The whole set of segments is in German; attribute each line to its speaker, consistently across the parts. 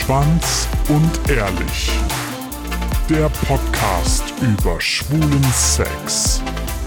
Speaker 1: Schwanz und Ehrlich. Der Podcast über schwulen Sex.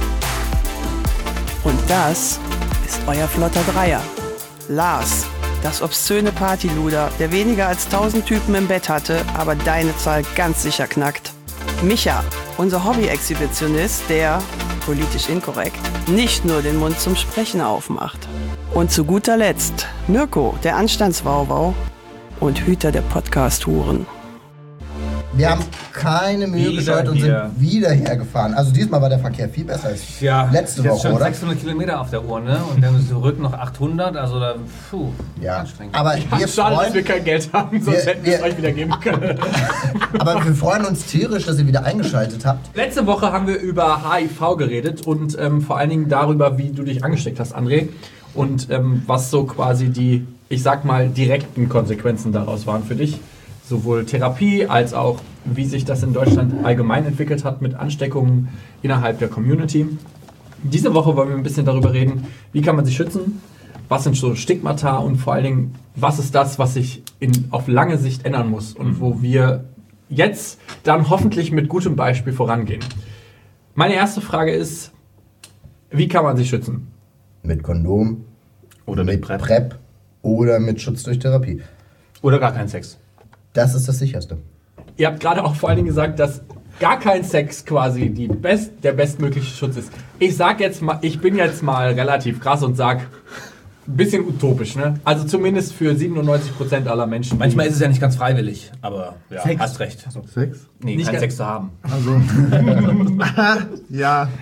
Speaker 2: Und das ist euer flotter Dreier. Lars, das obszöne Partyluder, der weniger als 1000 Typen im Bett hatte, aber deine Zahl ganz sicher knackt. Micha, unser Hobby-Exhibitionist, der, politisch inkorrekt, nicht nur den Mund zum Sprechen aufmacht. Und zu guter Letzt Mirko, der Anstandswauwau und Hüter der Podcast-Huren.
Speaker 3: Wir haben keine Mühe gescheut und sind wieder hergefahren. Also diesmal war der Verkehr viel besser als letzte Woche,
Speaker 4: schon
Speaker 3: oder?
Speaker 4: 600 Kilometer auf der Uhr, ne? Und dann zurück noch 800, also da, anstrengend.
Speaker 3: Aber wir
Speaker 5: schade, dass wir kein Geld haben, sonst hätten wir es euch wieder geben können.
Speaker 3: Aber wir freuen uns tierisch, dass ihr wieder eingeschaltet habt.
Speaker 5: Letzte Woche haben wir über HIV geredet und vor allen Dingen darüber, wie du dich angesteckt hast, André. Und was so quasi die, ich sag mal, direkten Konsequenzen daraus waren für dich. Sowohl Therapie als auch, wie sich das in Deutschland allgemein entwickelt hat mit Ansteckungen innerhalb der Community. Diese Woche wollen wir ein bisschen darüber reden, wie kann man sich schützen, was sind so Stigmata und vor allen Dingen, was ist das, was sich auf lange Sicht ändern muss und wo wir jetzt dann hoffentlich mit gutem Beispiel vorangehen. Meine erste Frage ist, wie kann man sich schützen?
Speaker 3: Mit Kondom
Speaker 4: Oder mit
Speaker 3: PrEP oder mit Schutz durch Therapie.
Speaker 5: Oder gar keinen Sex?
Speaker 3: Das ist das Sicherste.
Speaker 5: Ihr habt gerade auch vor allen Dingen gesagt, dass gar kein Sex quasi der bestmögliche Schutz ist. Ich bin jetzt mal relativ krass und sag, ein bisschen utopisch, ne? Also zumindest für 97% aller Menschen.
Speaker 4: Manchmal ist es ja nicht ganz freiwillig, aber ja,
Speaker 6: Sex.
Speaker 4: hast recht.
Speaker 6: Sex?
Speaker 4: Nee,
Speaker 5: Nicht
Speaker 4: keinen
Speaker 5: ganz-
Speaker 4: Sex zu haben.
Speaker 6: Also. Ja.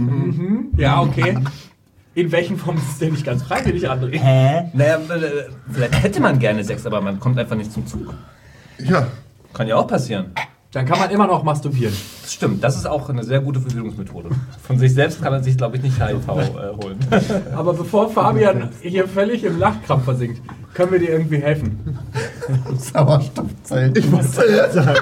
Speaker 5: Ja, okay. In welchen Form ist es denn nicht ganz freiwillig, André?
Speaker 4: Naja, vielleicht hätte man gerne Sex, aber man kommt einfach nicht zum Zug.
Speaker 6: Ja.
Speaker 4: Kann ja auch passieren.
Speaker 5: Dann kann man immer noch masturbieren.
Speaker 4: Das stimmt, das ist auch eine sehr gute Verhütungsmethode. Von sich selbst kann man sich, glaube ich, nicht HIV holen.
Speaker 5: Aber bevor Fabian hier völlig im Lachkrampf versinkt, können wir dir irgendwie helfen.
Speaker 3: Sauerstoffzelt.
Speaker 6: Ich muss sagen.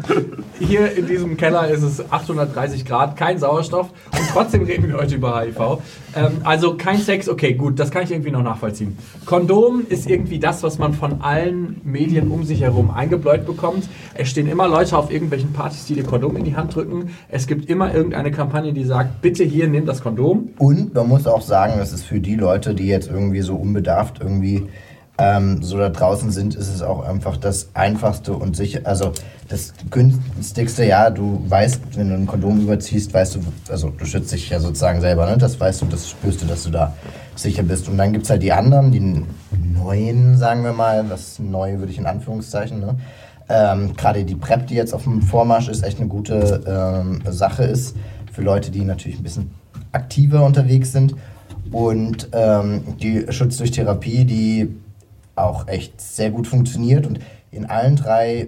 Speaker 5: Hier in diesem Keller ist es 830 Grad, kein Sauerstoff und trotzdem reden wir heute über HIV. Also kein Sex, okay, gut, das kann ich irgendwie noch nachvollziehen. Kondom ist irgendwie das, was man von allen Medien um sich herum eingebläut bekommt. Es stehen immer Leute auf irgendwelchen Partys, die dir Kondom in die Hand drücken. Es gibt immer irgendeine Kampagne, die sagt, bitte hier, nimm das Kondom.
Speaker 3: Und man muss auch sagen, das ist für die Leute, die jetzt irgendwie so unbedarft irgendwie so da draußen sind, ist es auch einfach das Einfachste und sicher, also das günstigste, ja, du weißt, wenn du ein Kondom überziehst, weißt du, also du schützt dich ja sozusagen selber, ne? Das weißt du, das spürst du, dass du da sicher bist. Und dann gibt es halt die anderen, die neuen, sagen wir mal, das Neue würde ich in Anführungszeichen, ne? Gerade die PrEP, die jetzt auf dem Vormarsch ist, echt eine gute Sache ist, für Leute, die natürlich ein bisschen aktiver unterwegs sind. Und die Schutz durch Therapie, die auch echt sehr gut funktioniert und in allen 3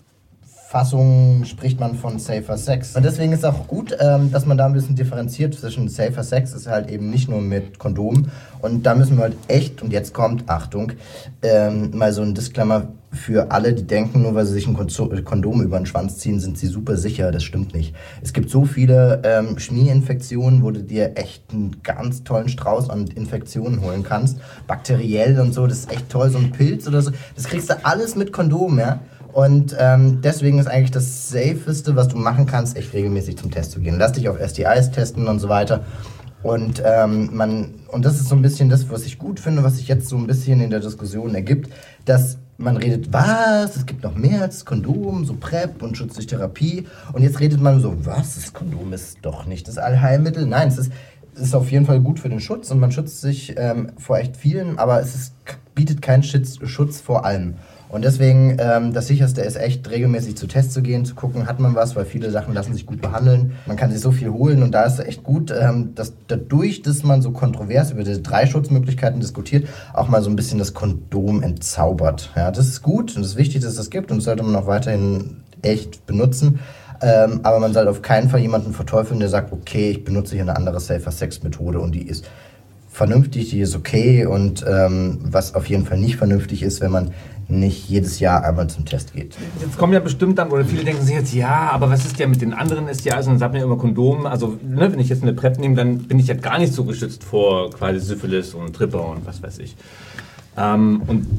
Speaker 3: Fassungen spricht man von Safer Sex. Und deswegen ist auch gut, dass man da ein bisschen differenziert zwischen Safer Sex ist halt eben nicht nur mit Kondom und da müssen wir halt echt, und jetzt kommt, Achtung, mal so ein Disclaimer für alle, die denken, nur weil sie sich ein Kondom über den Schwanz ziehen, sind sie super sicher. Das stimmt nicht. Es gibt so viele Schmierinfektionen, wo du dir echt einen ganz tollen Strauß an Infektionen holen kannst. Bakteriell und so, das ist echt toll. So ein Pilz oder so, das kriegst du alles mit Kondom, ja. Und deswegen ist eigentlich das Safeste, was du machen kannst, echt regelmäßig zum Test zu gehen. Lass dich auf STIs testen und so weiter. Und und das ist so ein bisschen das, was ich gut finde, was sich jetzt so ein bisschen in der Diskussion ergibt, dass man redet, was, es gibt noch mehr als Kondom, so PrEP und Schutz durch Therapie. Und jetzt redet man so, was, das Kondom ist doch nicht das Allheilmittel. Nein, es ist auf jeden Fall gut für den Schutz und man schützt sich vor echt vielen, aber bietet keinen Schutz vor allem. Und deswegen, das Sicherste ist echt, regelmäßig zu Tests zu gehen, zu gucken, hat man was, weil viele Sachen lassen sich gut behandeln. Man kann sich so viel holen und da ist es echt gut, dass dadurch, dass man so kontrovers über diese 3 Schutzmöglichkeiten diskutiert, auch mal so ein bisschen das Kondom entzaubert. Ja, das ist gut und es ist wichtig, dass es das gibt und das sollte man auch weiterhin echt benutzen. Aber man sollte auf keinen Fall jemanden verteufeln, der sagt, okay, ich benutze hier eine andere Safer-Sex-Methode und die ist vernünftig, die ist okay und was auf jeden Fall nicht vernünftig ist, wenn man nicht jedes Jahr einmal zum Test geht.
Speaker 4: Jetzt kommen ja bestimmt dann, oder viele denken sich jetzt, ja, aber was ist ja mit den anderen STIs? Und dann sagt man ja immer Kondom. Also, ne, wenn ich jetzt eine PrEP nehme, dann bin ich ja gar nicht so geschützt vor quasi Syphilis und Tripper und was weiß ich. Und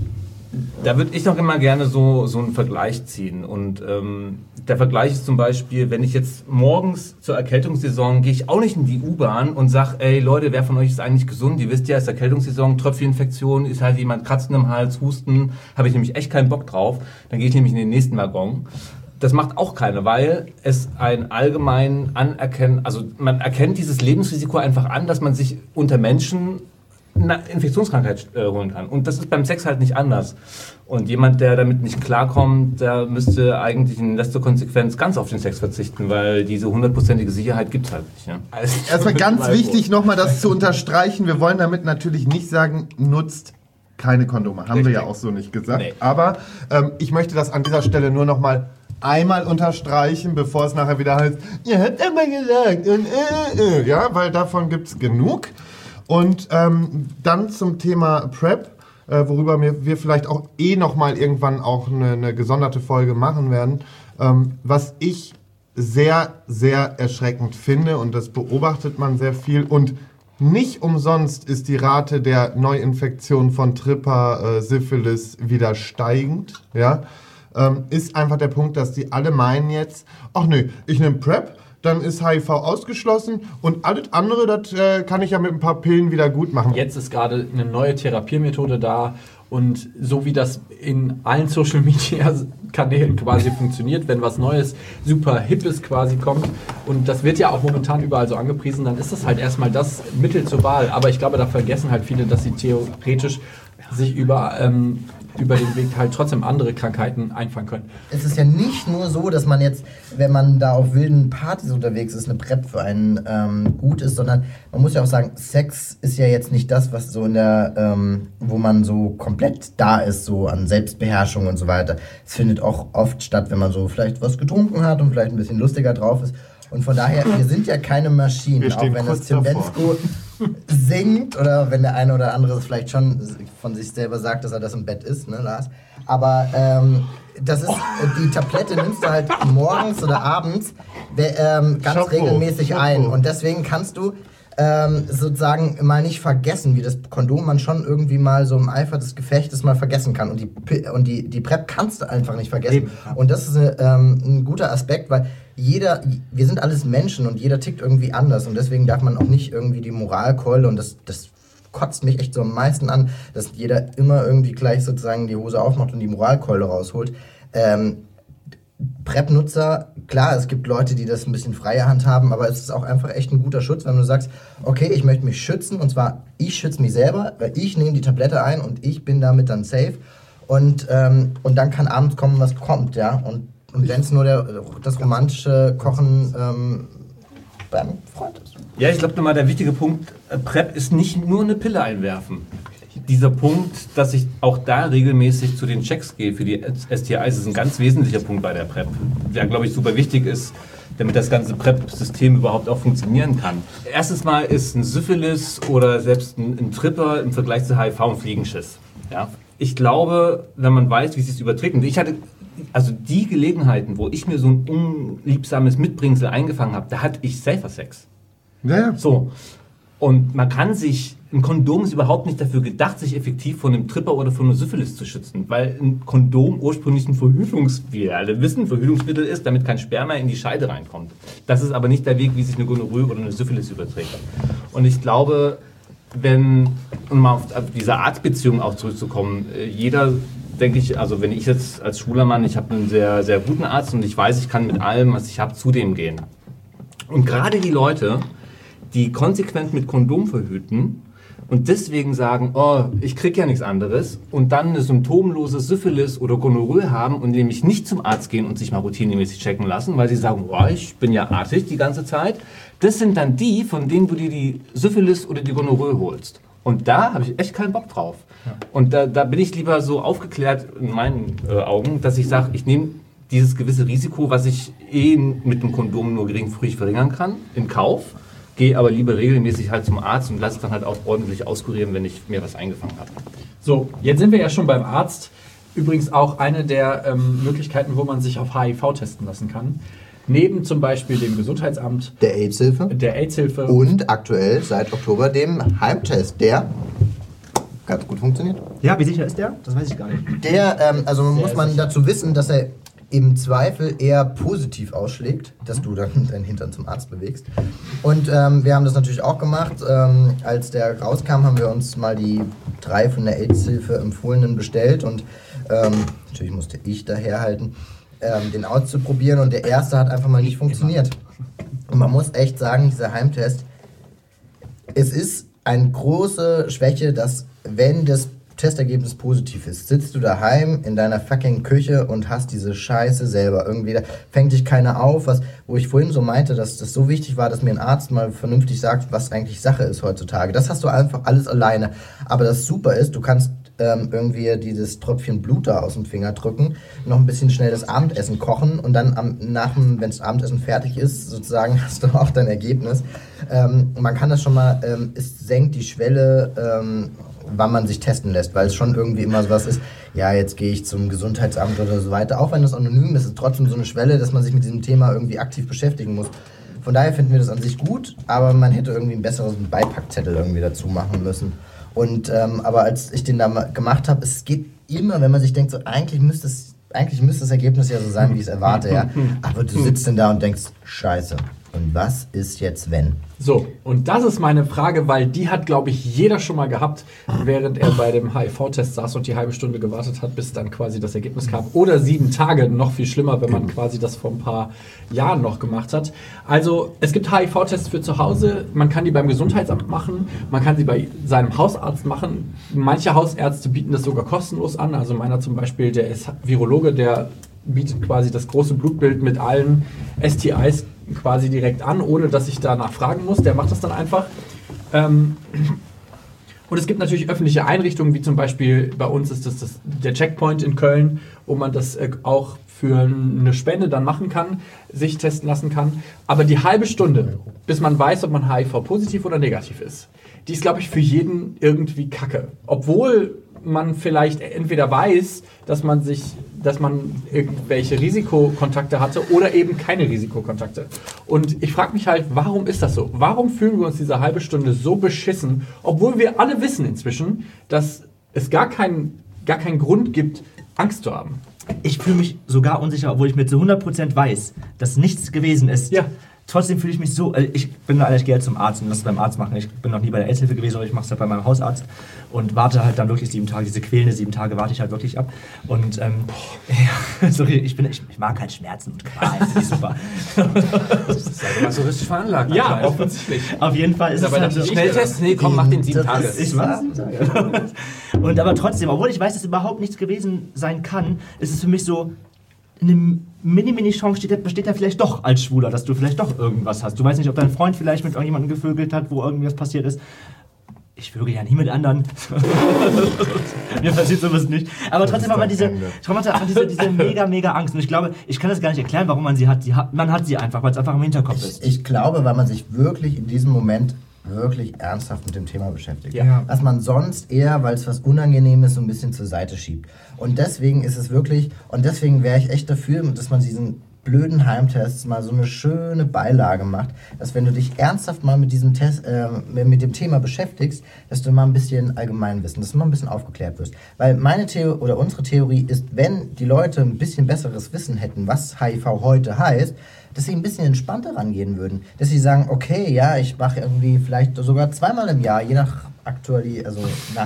Speaker 4: Da würde ich noch immer gerne so einen Vergleich ziehen. Und der Vergleich ist zum Beispiel, wenn ich jetzt morgens zur Erkältungssaison gehe ich auch nicht in die U-Bahn und sage, ey Leute, wer von euch ist eigentlich gesund? Ihr wisst ja, es ist Erkältungssaison, Tröpfcheninfektion, ist halt jemand Kratzen im Hals, Husten, habe ich nämlich echt keinen Bock drauf. Dann gehe ich nämlich in den nächsten Waggon. Das macht auch keiner, weil es ein allgemein anerkennt, also man erkennt dieses Lebensrisiko einfach an, dass man sich unter Menschen eine Infektionskrankheit holen kann. Und das ist beim Sex halt nicht anders. Und jemand, der damit nicht klarkommt, der müsste eigentlich in letzter Konsequenz ganz auf den Sex verzichten, weil diese 100%ige Sicherheit gibt es halt nicht. Ja? Also
Speaker 6: Erstmal ganz wichtig, nochmal das zu unterstreichen. Wir wollen damit natürlich nicht sagen, nutzt keine Kondome. Haben wir ja auch so nicht gesagt.
Speaker 4: Nee.
Speaker 6: Aber ich möchte das an dieser Stelle nur nochmal einmal unterstreichen, bevor es nachher wieder heißt, ihr habt immer gesagt, ja, weil davon gibt es genug. Und dann zum Thema PrEP, worüber wir vielleicht auch nochmal irgendwann auch eine gesonderte Folge machen werden, was ich sehr, sehr erschreckend finde, und das beobachtet man sehr viel, und nicht umsonst ist die Rate der Neuinfektion von Tripper, Syphilis wieder steigend, ja, ist einfach der Punkt, dass die alle meinen jetzt, ach nö, ich nehme PrEP, dann ist HIV ausgeschlossen und alles andere, das kann ich ja mit ein paar Pillen wieder gut machen.
Speaker 5: Jetzt ist gerade eine neue Therapiemethode da, und so wie das in allen Social-Media-Kanälen quasi funktioniert, wenn was Neues, super Hippes quasi kommt, und das wird ja auch momentan überall so angepriesen, dann ist das halt erstmal das Mittel zur Wahl. Aber ich glaube, da vergessen halt viele, dass sie theoretisch sich über den Weg halt trotzdem andere Krankheiten einfangen können.
Speaker 3: Es ist ja nicht nur so, dass man jetzt, wenn man da auf wilden Partys unterwegs ist, eine PrEP für einen gut ist, sondern man muss ja auch sagen, Sex ist ja jetzt nicht das, was so in der, wo man so komplett da ist, so an Selbstbeherrschung und so weiter. Es findet auch oft statt, wenn man so vielleicht was getrunken hat und vielleicht ein bisschen lustiger drauf ist. Und von daher, wir sind ja keine Maschinen, auch wenn das Tim Bensko singt oder wenn der eine oder andere vielleicht schon von sich selber sagt, dass er das im Bett ist, ne, Lars? Aber das ist, die Tablette nimmst du halt morgens oder abends ganz regelmäßig ein. Und deswegen kannst du sozusagen mal nicht vergessen, wie das Kondom man schon irgendwie mal so im Eifer des Gefechtes mal vergessen kann. Und die PrEP kannst du einfach nicht vergessen. Und das ist ein guter Aspekt, weil wir sind alles Menschen und jeder tickt irgendwie anders. Und deswegen darf man auch nicht irgendwie die Moralkeule, und das kotzt mich echt so am meisten an, dass jeder immer irgendwie gleich sozusagen die Hose aufmacht und die Moralkeule rausholt. PrEP-Nutzer, klar, es gibt Leute, die das ein bisschen freie Hand haben, aber es ist auch einfach echt ein guter Schutz, wenn du sagst, okay, ich möchte mich schützen, und zwar, ich schütze mich selber, weil ich nehme die Tablette ein und ich bin damit dann safe, und dann kann abends kommen, was kommt, ja, und wenn es nur das romantische Kochen beim Freund ist.
Speaker 4: Ja, ich glaube nochmal, der wichtige Punkt, PrEP ist nicht nur eine Pille einwerfen. Dieser Punkt, dass ich auch da regelmäßig zu den Checks gehe für die STIs, ist ein ganz wesentlicher Punkt bei der PrEP, der, glaube ich, super wichtig ist, damit das ganze PrEP-System überhaupt auch funktionieren kann. Erstes Mal ist ein Syphilis oder selbst ein Tripper im Vergleich zu HIV ein Fliegenschiss. Ja? Ich glaube, wenn man weiß, wie es sich überträgt, und ich hatte also die Gelegenheiten, wo ich mir so ein unliebsames Mitbringsel eingefangen habe, da hatte ich safer Sex.
Speaker 6: Ja.
Speaker 4: So. Und man kann sich, ein Kondom ist überhaupt nicht dafür gedacht, sich effektiv von einem Tripper oder von einer Syphilis zu schützen, weil ein Kondom ursprünglich ein Verhütungsmittel, alle wissen, Verhütungsmittel ist, damit kein Sperma in die Scheide reinkommt. Das ist aber nicht der Weg, wie sich eine Gonorrhoe oder eine Syphilis überträgt. Und ich glaube, um mal auf diese Arztbeziehung auch zurückzukommen, jeder, denke ich, also wenn ich jetzt als schwuler Mann, ich habe einen sehr, sehr guten Arzt und ich weiß, ich kann mit allem, was ich habe, zu dem gehen. Und gerade die Leute, die konsequent mit Kondom verhüten und deswegen sagen, oh, ich krieg ja nichts anderes, und dann eine symptomlose Syphilis oder Gonorrhoe haben und nämlich nicht zum Arzt gehen und sich mal routinemäßig checken lassen, weil sie sagen, oh, ich bin ja artig die ganze Zeit. Das sind dann die, von denen du dir die Syphilis oder die Gonorrhoe holst. Und da habe ich echt keinen Bock drauf. Ja. Und da bin ich lieber so aufgeklärt in meinen Augen, dass ich sage, ich nehme dieses gewisse Risiko, was ich mit dem Kondom nur geringfügig verringern kann, in Kauf, gehe aber lieber regelmäßig halt zum Arzt und lasse es dann halt auch ordentlich auskurieren, wenn ich mir was eingefangen habe.
Speaker 5: So, jetzt sind wir ja schon beim Arzt. Übrigens auch eine der Möglichkeiten, wo man sich auf HIV testen lassen kann. Neben zum Beispiel dem Gesundheitsamt,
Speaker 3: Der AIDS-Hilfe
Speaker 5: und
Speaker 3: und aktuell seit Oktober dem Heimtest, der ganz gut funktioniert.
Speaker 7: Ja, wie sicher ist der? Das weiß ich gar nicht.
Speaker 3: Der, also muss man dazu wissen, dass er im Zweifel eher positiv ausschlägt, dass du dann deinen Hintern zum Arzt bewegst. Und wir haben das natürlich auch gemacht. Als der rauskam, haben wir uns mal die 3 von der AIDS-Hilfe empfohlenen bestellt und natürlich musste ich daherhalten, den auszuprobieren und der erste hat einfach mal nicht funktioniert. Und man muss echt sagen, dieser Heimtest, es ist eine große Schwäche, dass wenn das Testergebnis positiv ist, sitzt du daheim in deiner fucking Küche und hast diese Scheiße selber. Irgendwie da fängt dich keiner auf, wo ich vorhin so meinte, dass das so wichtig war, dass mir ein Arzt mal vernünftig sagt, was eigentlich Sache ist heutzutage. Das hast du einfach alles alleine. Aber das super ist, du kannst irgendwie dieses Tröpfchen Blut da aus dem Finger drücken, noch ein bisschen schnell das Abendessen kochen und dann wenn das Abendessen fertig ist, sozusagen hast du auch dein Ergebnis. Man kann das schon mal, es senkt die Schwelle, wann man sich testen lässt, weil es schon irgendwie immer sowas ist, ja, jetzt gehe ich zum Gesundheitsamt oder so weiter. Auch wenn das anonym ist, ist es trotzdem so eine Schwelle, dass man sich mit diesem Thema irgendwie aktiv beschäftigen muss. Von daher finden wir das an sich gut, aber man hätte irgendwie ein besseres Beipackzettel irgendwie dazu machen müssen. Und aber als ich den da gemacht habe, es geht immer, wenn man sich denkt, so eigentlich müsste das Ergebnis ja so sein, wie ich es erwarte, ja. Aber du sitzt dann da und denkst, scheiße, und was ist jetzt wenn?
Speaker 5: So, und das ist meine Frage, weil die hat, glaube ich, jeder schon mal gehabt, während er bei dem HIV-Test saß und die halbe Stunde gewartet hat, bis dann quasi das Ergebnis kam. Oder 7 Tage, noch viel schlimmer, wenn man quasi das vor ein paar Jahren noch gemacht hat. Also, es gibt HIV-Tests für zu Hause, man kann die beim Gesundheitsamt machen, man kann sie bei seinem Hausarzt machen. Manche Hausärzte bieten das sogar kostenlos an, also meiner zum Beispiel, der ist Virologe, der bietet quasi das große Blutbild mit allen STIs quasi direkt an, ohne dass ich danach fragen muss. Der macht das dann einfach. Und es gibt natürlich öffentliche Einrichtungen, wie zum Beispiel bei uns ist das der Checkpoint in Köln, wo man das auch für eine Spende dann machen kann, sich testen lassen kann. Aber die halbe Stunde, bis man weiß, ob man HIV-positiv oder negativ ist, die ist, glaube ich, für jeden irgendwie kacke. Obwohl man vielleicht entweder weiß, dass man irgendwelche Risikokontakte hatte oder eben keine Risikokontakte. Und ich frage mich halt, warum ist das so? Warum fühlen wir uns diese halbe Stunde so beschissen, obwohl wir alle wissen inzwischen, dass es gar keinen Grund gibt, Angst zu haben?
Speaker 7: Ich fühle mich sogar unsicher, obwohl ich mir zu 100% weiß, dass nichts gewesen ist.
Speaker 5: Ja.
Speaker 7: Trotzdem fühle ich mich so, ich gehe halt zum Arzt und lasse es beim Arzt machen. Ich bin noch nie bei der AIDS-Hilfe gewesen, aber ich mache es halt bei meinem Hausarzt und warte halt dann wirklich 7 Tage, diese quälende 7 Tage warte ich halt wirklich ab. Und ja, sorry, ich mag halt Schmerzen und Qualen, das ist super.
Speaker 4: Das ist halt immer so richtig veranlagt.
Speaker 5: Ja, offensichtlich.
Speaker 7: Auf jeden Fall ist es
Speaker 4: aber
Speaker 7: halt so.
Speaker 4: Schnelltest? Nee, komm, mach den 7 Tage.
Speaker 7: Ich mach 7 Tage. Und aber trotzdem, obwohl ich weiß, dass überhaupt nichts gewesen sein kann, ist es für mich so, eine Mini-Chance besteht da vielleicht doch als Schwuler, dass du vielleicht doch irgendwas hast. Du weißt nicht, ob dein Freund vielleicht mit irgendjemandem gevögelt hat, wo irgendwas passiert ist. Ich vögel ja nie mit anderen. Mir passiert sowas nicht. Aber trotzdem hat man diese mega Angst. Und ich glaube, ich kann das gar nicht erklären, warum man sie hat. Man hat sie einfach, weil es einfach im Hinterkopf ist.
Speaker 3: Ich glaube, weil man sich wirklich in diesem Moment wirklich ernsthaft mit dem Thema beschäftigt.
Speaker 7: Ja.
Speaker 3: Was man sonst eher, weil es was Unangenehmes, so ein bisschen zur Seite schiebt. Und deswegen ist es wirklich, und deswegen wäre ich echt dafür, dass man diesen blöden Heimtests mal so eine schöne Beilage macht, dass wenn du dich ernsthaft mal mit diesem mit dem Thema beschäftigst, dass du mal ein bisschen Allgemeinwissen, dass du mal ein bisschen aufgeklärt wirst. Weil unsere Theorie ist, wenn die Leute ein bisschen besseres Wissen hätten, was HIV heute heißt, dass sie ein bisschen entspannter rangehen würden. Dass sie sagen, okay, ja, ich mache irgendwie vielleicht sogar 2-mal im Jahr, je nach wie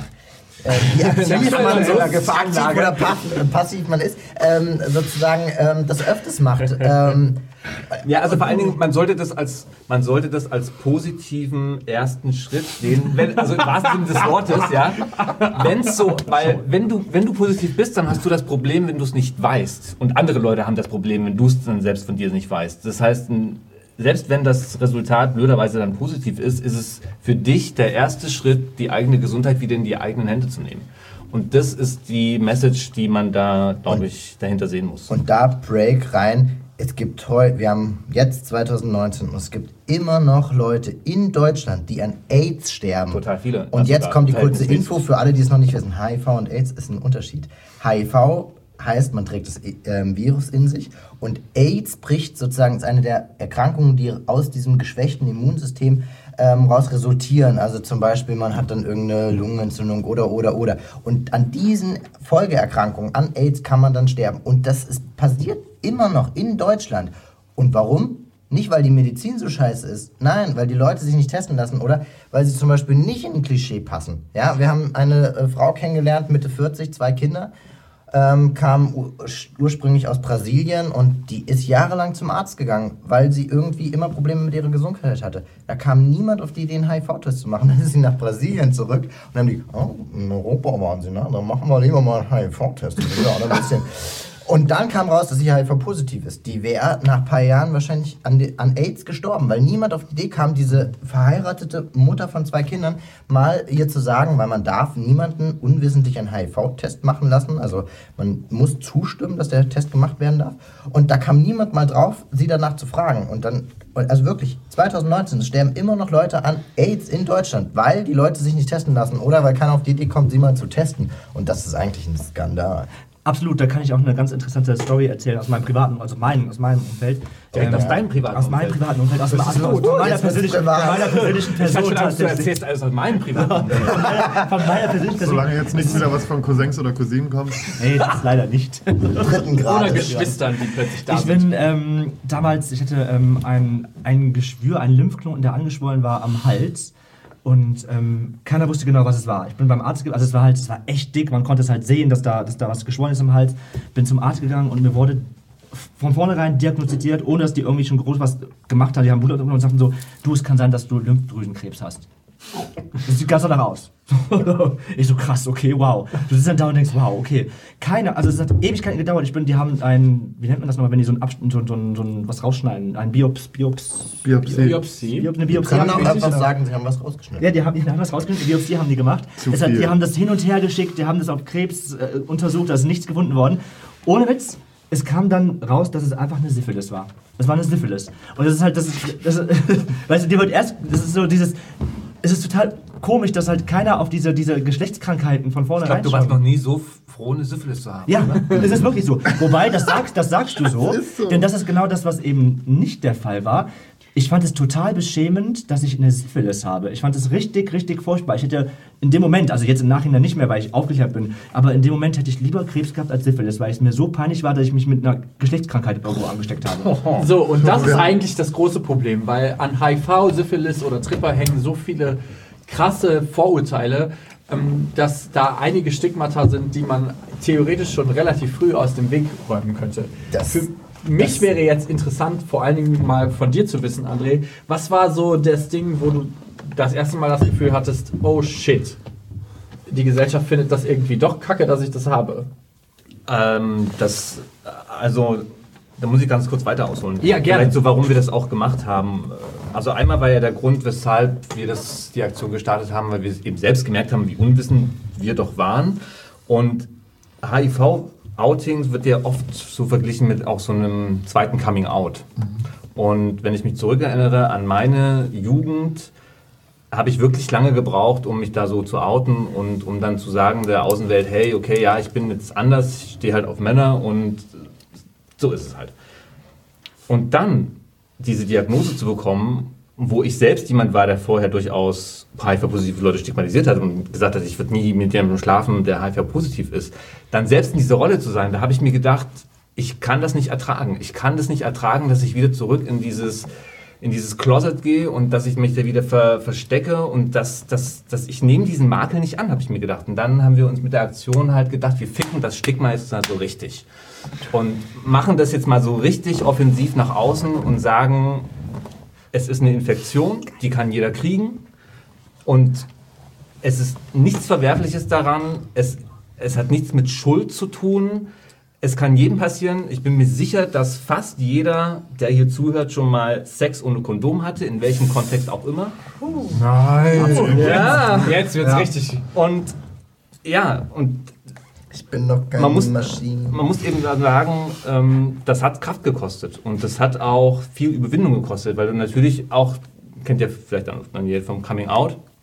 Speaker 3: aktiv man so aktiv oder passiv man ist, sozusagen das öfters macht.
Speaker 4: Ja, also vor allen Dingen, man sollte das als positiven ersten Schritt sehen, also im wahrsten Sinne des Wortes, ja. Weil wenn du positiv bist, dann hast du das Problem, wenn du es nicht weißt. Und andere Leute haben das Problem, wenn du es dann selbst von dir nicht weißt. Das heißt, selbst wenn das Resultat blöderweise dann positiv ist, ist es für dich der erste Schritt, die eigene Gesundheit wieder in die eigenen Hände zu nehmen. Und das ist die Message, die man da, glaube ich, dahinter sehen muss.
Speaker 3: Und da Break rein. Wir haben jetzt 2019 und es gibt immer noch Leute in Deutschland, die an AIDS sterben.
Speaker 4: Total viele.
Speaker 3: Und jetzt kommt die kurze Info für alle, die es noch nicht wissen. HIV und AIDS ist ein Unterschied. HIV heißt, man trägt das Virus in sich und AIDS ist eine der Erkrankungen, die aus diesem geschwächten Immunsystem raus resultieren. Also zum Beispiel, man hat dann irgendeine Lungenentzündung oder. Und an diesen Folgeerkrankungen, an AIDS, kann man dann sterben. Und das passiert immer noch in Deutschland. Und warum? Nicht, weil die Medizin so scheiße ist. Nein, weil die Leute sich nicht testen lassen oder weil sie zum Beispiel nicht in ein Klischee passen. Ja, wir haben eine Frau kennengelernt, Mitte 40, 2 Kinder, kam ursprünglich aus Brasilien und die ist jahrelang zum Arzt gegangen, weil sie irgendwie immer Probleme mit ihrer Gesundheit hatte. Da kam niemand auf die Idee, einen HIV-Test zu machen. Dann ist sie nach Brasilien zurück und dann haben die, in Europa waren sie, ne? Dann machen wir lieber mal einen HIV-Test. Und dann kam raus, dass sie HIV-positiv ist. Die wäre nach ein paar Jahren wahrscheinlich an AIDS gestorben, weil niemand auf die Idee kam, diese verheiratete Mutter von 2 Kindern mal ihr zu sagen, weil man darf niemanden unwissentlich einen HIV-Test machen lassen. Also man muss zustimmen, dass der Test gemacht werden darf. Und da kam niemand mal drauf, sie danach zu fragen. Und dann, also wirklich, 2019 sterben immer noch Leute an AIDS in Deutschland, weil die Leute sich nicht testen lassen oder weil keiner auf die Idee kommt, sie mal zu testen. Und das ist eigentlich ein Skandal.
Speaker 7: Absolut, da kann ich auch eine ganz interessante Story erzählen aus meinem privaten, aus meinem Umfeld.
Speaker 4: Aus deinem privaten
Speaker 7: Aus meinem privaten Umfeld, aus meiner persönlichen Person.
Speaker 4: Du erzählst alles aus meinem privaten Umfeld.
Speaker 7: Von meiner persönlichen Person.
Speaker 6: Solange jetzt nicht wieder was von Cousins oder Cousinen kommt.
Speaker 7: Nee, das leider nicht.
Speaker 3: Dritten Grad.
Speaker 4: Oder Geschwistern, die plötzlich da
Speaker 7: Ich
Speaker 4: sind.
Speaker 7: bin damals, ich hatte ein Geschwür, einen Lymphknoten, der angeschwollen war am Hals. Und keiner wusste genau, was es war. Ich bin beim Arzt gegangen, also es war echt dick, man konnte es halt sehen, dass da was geschwollen ist im Hals. Bin zum Arzt gegangen und mir wurde von vornherein diagnostiziert, ohne dass die irgendwie schon groß was gemacht haben. Die haben Blut abgenommen und sagten so, du, es kann sein, dass du Lymphdrüsenkrebs hast. Das sieht ganz danach aus. Ich so, krass, okay, wow. Du sitzt dann da und denkst, wow, okay. Also es hat Ewigkeiten gedauert. Die haben wie nennt man das nochmal, wenn die so ein was rausschneiden? Ein Biopsie.
Speaker 3: Kann man auch einfach sagen, sie haben was rausgeschnitten.
Speaker 7: Ja, die haben was rausgeschnitten, die Biopsie haben die gemacht. Die haben das hin und her geschickt, die haben das auf Krebs untersucht, da ist nichts gefunden worden. Ohne Witz, es kam dann raus, dass es einfach eine Syphilis war. Das war eine Syphilis. Und das ist halt, weißt du, dir wird erst, das ist so dieses, es ist total komisch, dass halt keiner auf diese Geschlechtskrankheiten von vornherein
Speaker 4: Ich glaube, du warst noch nie so froh, eine Syphilis zu haben.
Speaker 7: Ja, es ist wirklich so. Wobei, das sagst du so, denn das ist genau das, was eben nicht der Fall war. Ich fand es total beschämend, dass ich eine Syphilis habe. Ich fand es richtig, richtig furchtbar. Ich hätte in dem Moment, also jetzt im Nachhinein nicht mehr, weil ich aufgeklärt bin, aber in dem Moment hätte ich lieber Krebs gehabt als Syphilis, weil es mir so peinlich war, dass ich mich mit einer Geschlechtskrankheit irgendwo angesteckt habe.
Speaker 5: So, und das ist eigentlich das große Problem, weil an HIV, Syphilis oder Tripper hängen so viele krasse Vorurteile, dass da einige Stigmata sind, die man theoretisch schon relativ früh aus dem Weg räumen könnte. Für mich wäre jetzt interessant, vor allen Dingen mal von dir zu wissen, André, was war so das Ding, wo du das erste Mal das Gefühl hattest, oh shit, die Gesellschaft findet das irgendwie doch kacke, dass ich das habe?
Speaker 4: Da muss ich ganz kurz weiter ausholen.
Speaker 5: Ja, gerne.
Speaker 4: Vielleicht so, warum wir das auch gemacht haben. Also einmal war ja der Grund, weshalb wir die Aktion gestartet haben, weil wir eben selbst gemerkt haben, wie unwissend wir doch waren. Und HIV-Outings wird ja oft so verglichen mit auch so einem zweiten Coming-out. Und wenn ich mich zurückerinnere an meine Jugend, habe ich wirklich lange gebraucht, um mich da so zu outen und um dann zu sagen der Außenwelt, hey, okay, ja, ich bin jetzt anders, ich stehe halt auf Männer und so ist es halt. Und dann diese Diagnose zu bekommen, wo ich selbst jemand war, der vorher durchaus HIV-positive Leute stigmatisiert hat und gesagt hat, ich würde nie mit jemandem schlafen, der HIV-positiv ist, dann selbst in dieser Rolle zu sein, da habe ich mir gedacht, ich kann das nicht ertragen. Ich kann das nicht ertragen, dass ich wieder zurück in dieses Closet gehe und dass ich mich da wieder verstecke und dass ich nehme diesen Makel nicht an, habe ich mir gedacht. Und dann haben wir uns mit der Aktion halt gedacht, wir ficken das Stigma jetzt halt so richtig. Und machen das jetzt mal so richtig offensiv nach außen und sagen, es ist eine Infektion, die kann jeder kriegen und es ist nichts Verwerfliches daran, es hat nichts mit Schuld zu tun, es kann jedem passieren. Ich bin mir sicher, dass fast jeder, der hier zuhört, schon mal Sex ohne Kondom hatte, in welchem Kontext auch immer.
Speaker 6: Nein.
Speaker 5: Ja, jetzt wird's richtig.
Speaker 4: Und ja, und
Speaker 3: ich bin noch keine Maschine.
Speaker 4: Man muss eben sagen, das hat Kraft gekostet und das hat auch viel Überwindung gekostet, weil du natürlich auch, kennt ihr vielleicht dann vom Coming Out,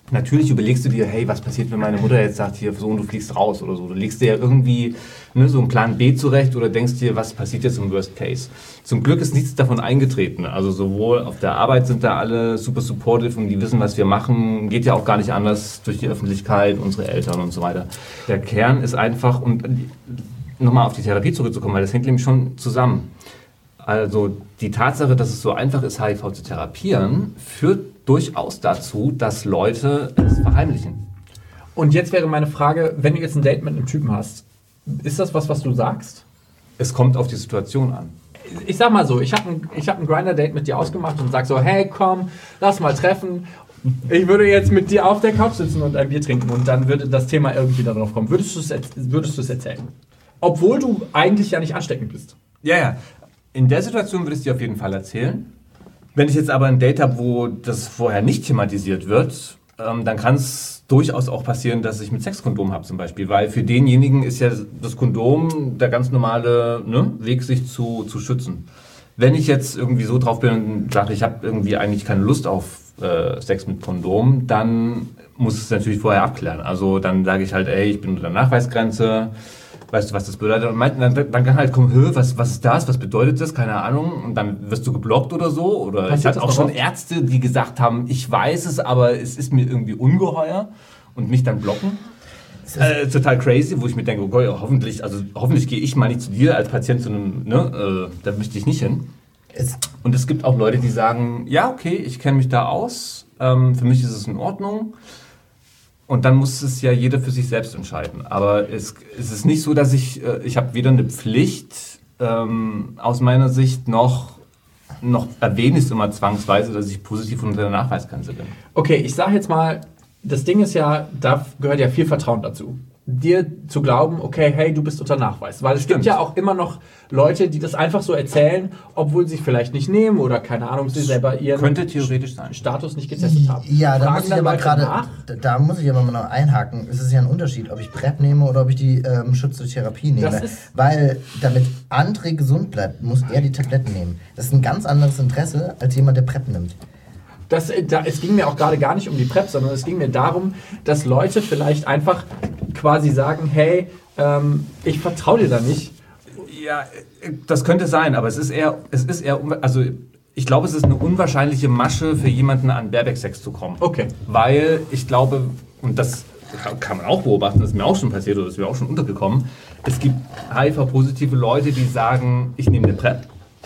Speaker 4: Natürlich überlegst du dir, hey, was passiert, wenn meine Mutter jetzt sagt, hier, Sohn, du fliegst raus oder so. Du legst dir ja irgendwie so einen Plan B zurecht oder denkst dir, was passiert jetzt im Worst Case. Zum Glück ist nichts davon eingetreten. Also sowohl auf der Arbeit sind da alle super supportive und die wissen, was wir machen. Geht ja auch gar nicht anders durch die Öffentlichkeit, unsere Eltern und so weiter. Der Kern ist einfach, und nochmal auf die Therapie zurückzukommen, weil das hängt nämlich schon zusammen. Also die Tatsache, dass es so einfach ist, HIV zu therapieren, führt durchaus dazu, dass Leute es verheimlichen.
Speaker 5: Und jetzt wäre meine Frage, wenn du jetzt ein Date mit einem Typen hast, ist das was du sagst?
Speaker 4: Es kommt auf die Situation an.
Speaker 5: Ich sag mal so, ich hab ein Grindr-Date mit dir ausgemacht und sag so, hey, komm, lass mal treffen. Ich würde jetzt mit dir auf der Couch sitzen und ein Bier trinken und dann würde das Thema irgendwie darauf kommen. Würdest du es erzählen? Obwohl du eigentlich ja nicht ansteckend bist.
Speaker 4: Ja. In der Situation würde ich es dir auf jeden Fall erzählen. Wenn ich jetzt aber ein Date habe, wo das vorher nicht thematisiert wird, dann kann es durchaus auch passieren, dass ich mit Sexkondom habe zum Beispiel. Weil für denjenigen ist ja das Kondom der ganz normale Weg, sich zu schützen. Wenn ich jetzt irgendwie so drauf bin und sage, ich habe irgendwie eigentlich keine Lust auf Sex mit Kondom, dann muss es natürlich vorher abklären. Also dann sage ich halt, ey, ich bin unter der Nachweisgrenze. Weißt du, was das bedeutet? Und dann kann halt kommen, was ist das? Was bedeutet das? Keine Ahnung. Und dann wirst du geblockt oder so. Oder ich hatte auch schon Ärzte, die gesagt haben, ich weiß es, aber es ist mir irgendwie ungeheuer und mich dann blocken. Total crazy, wo ich mir denke, okay, hoffentlich gehe ich mal nicht zu dir als Patient zu einem, da möchte ich nicht hin. Und es gibt auch Leute, die sagen, ja, okay, ich kenne mich da aus, für mich ist es in Ordnung. Und dann muss es ja jeder für sich selbst entscheiden. Aber es ist nicht so, dass ich habe weder eine Pflicht aus meiner Sicht noch erwähne ich es immer zwangsweise, dass ich positiv unter der Nachweisgrenze bin.
Speaker 5: Okay, ich sage jetzt mal, das Ding ist ja, da gehört ja viel Vertrauen dazu. Dir zu glauben, okay, hey, du bist unter Nachweis. Weil es gibt ja auch immer noch Leute, die das einfach so erzählen, obwohl sie es vielleicht nicht nehmen oder, keine Ahnung, sie selber ihren
Speaker 4: könnte theoretisch sein.
Speaker 5: Status nicht getestet haben.
Speaker 3: Ja, da muss ich aber mal noch einhaken. Es ist ja ein Unterschied, ob ich PrEP nehme oder ob ich die Therapie nehme. Weil, damit André gesund bleibt, muss er die Tabletten nehmen. Das ist ein ganz anderes Interesse, als jemand, der PrEP nimmt.
Speaker 5: Es ging mir auch gerade gar nicht um die PrEP, sondern es ging mir darum, dass Leute vielleicht einfach quasi sagen, hey, ich vertraue dir da nicht.
Speaker 4: Ja, das könnte sein, aber es ist eher, also ich glaube, es ist eine unwahrscheinliche Masche für jemanden an Baerbeck-Sex zu kommen.
Speaker 5: Okay.
Speaker 4: Weil ich glaube, und das kann man auch beobachten, das ist mir auch schon passiert oder das ist mir auch schon untergekommen, es gibt HIV-positive Leute, die sagen, ich nehme eine PrEP,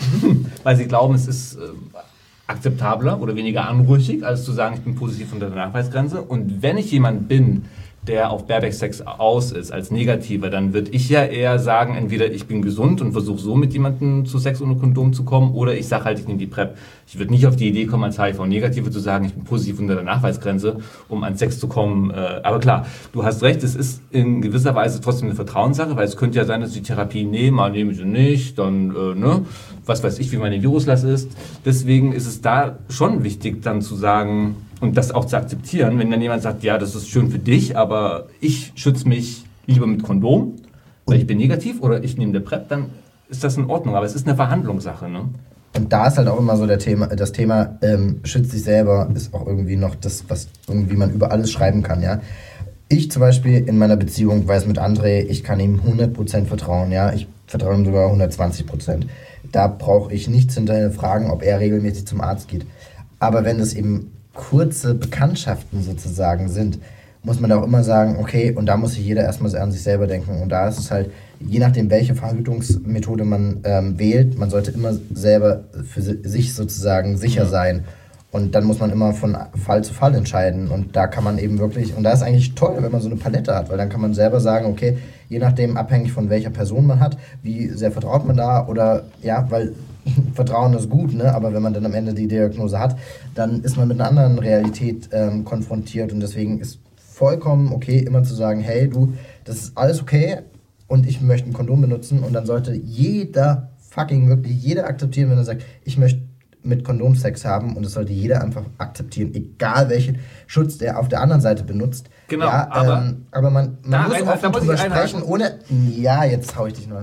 Speaker 4: weil sie glauben, es ist akzeptabler oder weniger anrüchig, als zu sagen, ich bin positiv unter der Nachweisgrenze. Und wenn ich jemand bin, der auf Baerbeck-Sex aus ist, als Negativer, dann würde ich ja eher sagen, entweder ich bin gesund und versuche so mit jemandem zu Sex ohne Kondom zu kommen, oder ich sage halt, ich nehme die PrEP. Ich würde nicht auf die Idee kommen, als HIV-Negative zu sagen, ich bin positiv unter der Nachweisgrenze, um an Sex zu kommen. Aber klar, du hast recht, es ist in gewisser Weise trotzdem eine Vertrauenssache, weil es könnte ja sein, dass ich die Therapie nehme, mal nehme ich sie nicht, dann, was weiß ich, wie meine Viruslast ist. Deswegen ist es da schon wichtig, dann zu sagen, und das auch zu akzeptieren, wenn dann jemand sagt, ja, das ist schön für dich, aber ich schütze mich lieber mit Kondom, weil ich bin negativ, oder ich nehme eine PrEP, dann ist das in Ordnung. Aber es ist eine Verhandlungssache, ne?
Speaker 3: Und da ist halt auch immer so das Thema, schützt sich selber, ist auch irgendwie noch das, was irgendwie man über alles schreiben kann, ja. Ich zum Beispiel in meiner Beziehung weiß mit André, ich kann ihm 100% vertrauen, ja. Ich vertraue ihm sogar 120%. Da brauche ich nichts hinterher fragen, ob er regelmäßig zum Arzt geht. Aber wenn es eben kurze Bekanntschaften sozusagen sind, muss man auch immer sagen, okay, und da muss sich jeder erstmal an sich selber denken. Und da ist es halt, je nachdem, welche Verhütungsmethode man wählt, man sollte immer selber für sich sozusagen sicher sein. Und dann muss man immer von Fall zu Fall entscheiden. Und da kann man eben wirklich, und da ist eigentlich toll, wenn man so eine Palette hat, weil dann kann man selber sagen, okay, je nachdem, abhängig von welcher Person man hat, wie sehr vertraut man da, oder, ja, weil Vertrauen ist gut, ne? Aber wenn man dann am Ende die Diagnose hat, dann ist man mit einer anderen Realität konfrontiert. Und deswegen ist vollkommen okay, immer zu sagen, hey, du, das ist alles okay und ich möchte ein Kondom benutzen. Und dann sollte wirklich jeder akzeptieren, wenn er sagt, ich möchte mit Kondom Sex haben, und das sollte jeder einfach akzeptieren, egal welchen Schutz der auf der anderen Seite benutzt.
Speaker 4: Genau,
Speaker 3: ja, aber man muss offen drüber sprechen, ohne... Ja, jetzt hau ich dich noch...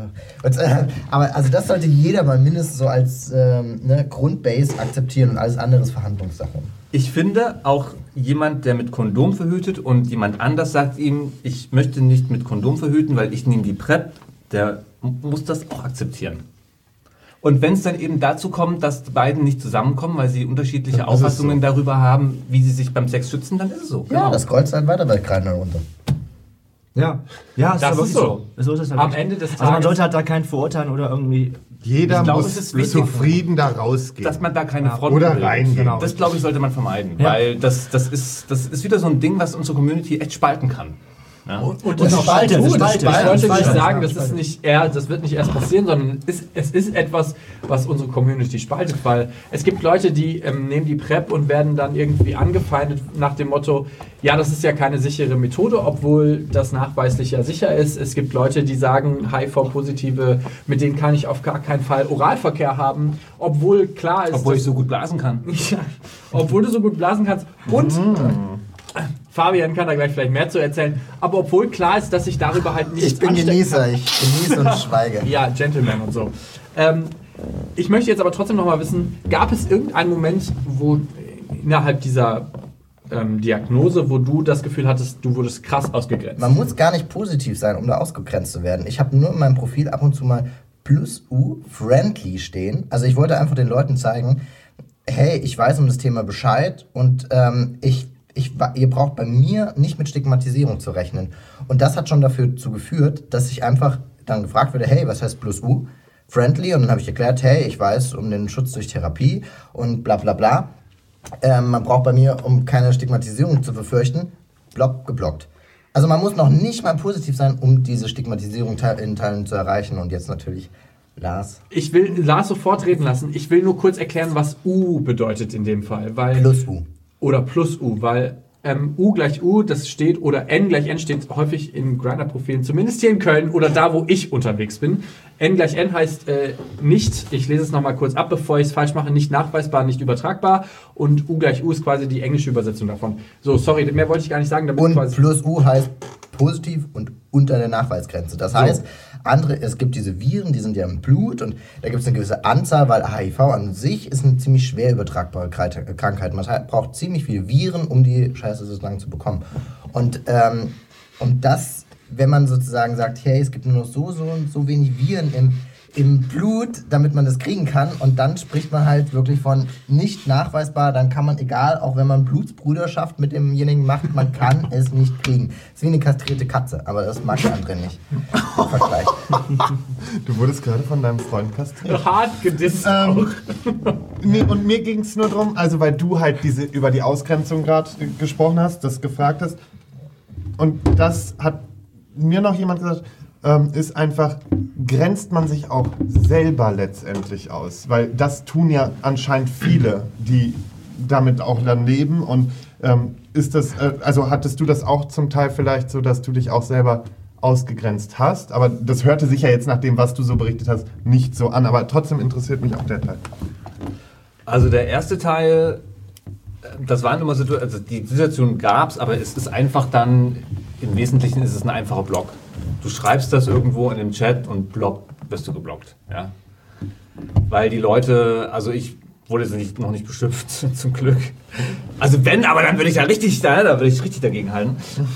Speaker 3: aber also das sollte jeder mal mindestens so als Grundbase akzeptieren, und alles andere ist Verhandlungssache.
Speaker 4: Ich finde auch jemand, der mit Kondom verhütet und jemand anders sagt ihm, ich möchte nicht mit Kondom verhüten, weil ich nehme die PrEP, der muss das auch akzeptieren. Und wenn es dann eben dazu kommt, dass die beiden nicht zusammenkommen, weil sie unterschiedliche Auffassungen darüber haben, wie sie sich beim Sex schützen, dann ist es so.
Speaker 3: Ja, das kreuzt halt weiter bei Kreinen runter.
Speaker 7: Ja,
Speaker 4: das ist so.
Speaker 7: So ist es halt
Speaker 5: Am
Speaker 7: wirklich.
Speaker 5: Ende des Tages...
Speaker 7: Also man sollte halt da keinen verurteilen oder irgendwie...
Speaker 6: Jeder
Speaker 4: Ich glaube,
Speaker 6: muss
Speaker 4: es ist wichtig,
Speaker 6: zufrieden da rausgehen.
Speaker 4: dass man da keine Front
Speaker 6: Oder
Speaker 4: bildet.
Speaker 6: reingehen.
Speaker 4: Genau. Das, glaube ich, sollte man vermeiden, weil das ist wieder so ein Ding, was unsere Community echt spalten kann. Ja.
Speaker 5: Und
Speaker 7: das
Speaker 5: auch
Speaker 7: spaltet,
Speaker 5: tut.
Speaker 7: das spaltet.
Speaker 5: Ich wollte nicht
Speaker 7: Spaltet.
Speaker 5: sagen, das wird nicht erst passieren, sondern es ist etwas, was unsere Community spaltet, weil es gibt Leute, die nehmen die PrEP und werden dann irgendwie angefeindet nach dem Motto, ja, das ist ja keine sichere Methode, obwohl das nachweislich ja sicher ist. Es gibt Leute, die sagen, HIV-Positive, mit denen kann ich auf gar keinen Fall Oralverkehr haben, obwohl klar ist...
Speaker 4: Obwohl ich so gut blasen kann.
Speaker 5: Ja, obwohl du so gut blasen kannst und... Fabian kann da gleich vielleicht mehr zu erzählen, aber obwohl klar ist, dass ich darüber halt nicht
Speaker 3: Ich bin Genießer, ich genieße und schweige.
Speaker 5: Ja, Gentleman und so. Ich möchte jetzt aber trotzdem noch mal wissen, gab es irgendeinen Moment, wo innerhalb dieser Diagnose, wo du das Gefühl hattest, du wurdest krass ausgegrenzt?
Speaker 3: Man muss gar nicht positiv sein, um da ausgegrenzt zu werden. Ich habe nur in meinem Profil ab und zu mal +U friendly stehen. Also ich wollte einfach den Leuten zeigen, hey, ich weiß um das Thema Bescheid und ihr braucht bei mir nicht mit Stigmatisierung zu rechnen. Und das hat schon dazu geführt, dass ich einfach dann gefragt wurde, hey, was heißt +U? Friendly. Und dann habe ich erklärt, hey, ich weiß um den Schutz durch Therapie und bla bla bla. Man braucht bei mir, um keine Stigmatisierung zu befürchten, geblockt. Also man muss noch nicht mal positiv sein, um diese Stigmatisierung in Teilen zu erreichen. Und jetzt natürlich Lars.
Speaker 5: Ich will Lars sofort reden lassen. Ich will nur kurz erklären, was U bedeutet in dem Fall. Weil
Speaker 3: +U.
Speaker 5: Oder +U, weil U gleich U, das steht, oder N gleich N steht häufig in Grindr-Profilen, zumindest hier in Köln oder da, wo ich unterwegs bin. N gleich N heißt nicht, ich lese es nochmal kurz ab, bevor ich es falsch mache, nicht nachweisbar, nicht übertragbar. Und U gleich U ist quasi die englische Übersetzung davon. So, sorry, mehr wollte ich gar nicht sagen. Damit
Speaker 3: Und
Speaker 5: quasi
Speaker 3: +U heißt positiv und unter der Nachweisgrenze. Das heißt, es gibt diese Viren, die sind ja im Blut und da gibt es eine gewisse Anzahl, weil HIV an sich ist eine ziemlich schwer übertragbare Krankheit. Man braucht ziemlich viele Viren, um die Scheiße sozusagen zu bekommen. Und das, wenn man sozusagen sagt, hey, es gibt nur noch so wenig Viren im Blut, damit man das kriegen kann, und dann spricht man halt wirklich von nicht nachweisbar, dann kann man, egal, auch wenn man Blutsbruderschaft mit demjenigen macht, man kann es nicht kriegen. Das ist wie eine kastrierte Katze, aber das mag der andere nicht. Im Vergleich.
Speaker 6: Du wurdest gerade von deinem Freund kastriert.
Speaker 5: hart gedisst auch.
Speaker 6: Nee, und mir ging es nur darum, also weil du halt über die Ausgrenzung gerade gesprochen hast, das gefragt hast, und das hat mir noch jemand gesagt, ist einfach, grenzt man sich auch selber letztendlich aus. Weil das tun ja anscheinend viele, die damit auch dann leben. Und ist das, also hattest du das auch zum Teil vielleicht so, dass du dich auch selber ausgegrenzt hast? Aber das hörte sich ja jetzt nach dem, was du so berichtet hast, nicht so an. Aber trotzdem interessiert mich auch der Teil.
Speaker 4: Also der erste Teil, das waren immer Situationen, also die Situation gab es, aber es ist einfach dann, im Wesentlichen ist es ein einfacher Block. Du schreibst das irgendwo in dem Chat und wirst du geblockt. Ja? Weil die Leute, also ich wurde noch nicht beschimpft, zum Glück. Also wenn, aber dann würde ich da richtig dagegen halten.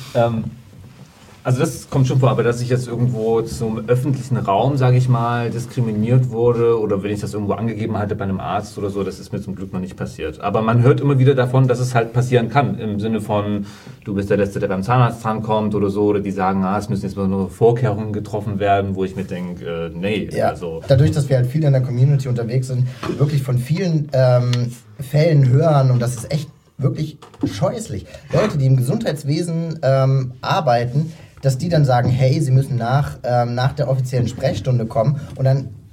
Speaker 4: Also das kommt schon vor, aber dass ich jetzt irgendwo zum öffentlichen Raum, sage ich mal, diskriminiert wurde oder wenn ich das irgendwo angegeben hatte bei einem Arzt oder so, das ist mir zum Glück noch nicht passiert. Aber man hört immer wieder davon, dass es halt passieren kann, im Sinne von, du bist der Letzte, der beim Zahnarzt drankommt oder so, oder die sagen, es müssen jetzt mal nur Vorkehrungen getroffen werden, wo ich mir denke, nee.
Speaker 3: Ja,
Speaker 4: also.
Speaker 3: dadurch, dass wir halt viel in der Community unterwegs sind, wirklich von vielen Fällen hören, und das ist echt wirklich scheußlich. Leute, die im Gesundheitswesen arbeiten, dass die dann sagen, hey, sie müssen nach der offiziellen Sprechstunde kommen und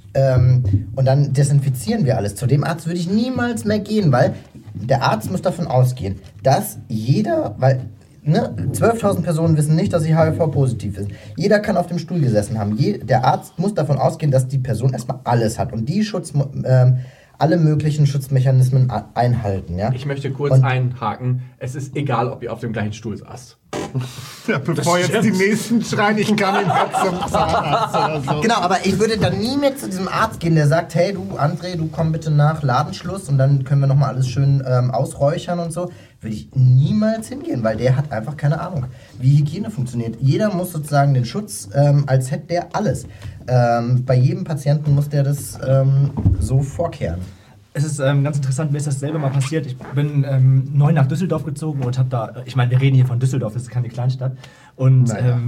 Speaker 3: dann desinfizieren wir alles. Zu dem Arzt würde ich niemals mehr gehen, weil der Arzt muss davon ausgehen, dass jeder, weil 12.000 Personen wissen nicht, dass sie HIV-positiv ist. Jeder kann auf dem Stuhl gesessen haben. Der Arzt muss davon ausgehen, dass die Person erstmal alles hat und die alle möglichen Schutzmechanismen einhalten. Ja?
Speaker 5: Ich möchte kurz einhaken. Es ist egal, ob ihr auf dem gleichen Stuhl saßt.
Speaker 6: Ja, bevor jetzt die nächsten schreien, ich kann nicht mehr zum Zahnarzt oder so.
Speaker 3: Genau, aber ich würde dann nie mehr zu diesem Arzt gehen, der sagt, hey du André, du komm bitte nach Ladenschluss und dann können wir nochmal alles schön ausräuchern und so. Würde ich niemals hingehen, weil der hat einfach keine Ahnung, wie Hygiene funktioniert. Jeder muss sozusagen den Schutz, als hätte der alles. Bei jedem Patienten muss der das so vorkehren.
Speaker 7: Es ist ganz interessant, mir ist das selber mal passiert. Ich bin neu nach Düsseldorf gezogen und habe da, ich meine, wir reden hier von Düsseldorf, das ist keine Kleinstadt. Und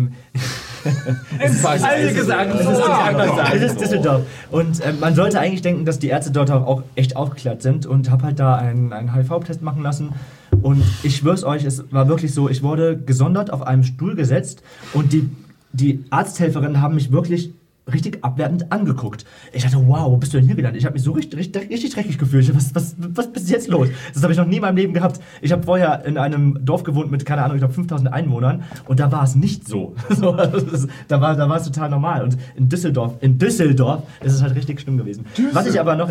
Speaker 7: es ist Düsseldorf. Und man sollte eigentlich denken, dass die Ärzte dort auch echt aufgeklärt sind und habe halt da einen HIV-Test machen lassen. Und ich schwör's euch, es war wirklich so, ich wurde gesondert auf einem Stuhl gesetzt und die Arzthelferinnen haben mich wirklich richtig abwertend angeguckt. Ich dachte, wow, wo bist du denn hier gelandet? Ich habe mich so richtig dreckig gefühlt. Was ist jetzt los? Das habe ich noch nie in meinem Leben gehabt. Ich habe vorher in einem Dorf gewohnt mit, keine Ahnung, ich glaube 5000 Einwohnern und da war es nicht so. Da war es total normal. Und in Düsseldorf ist es halt richtig schlimm gewesen. Was ich aber noch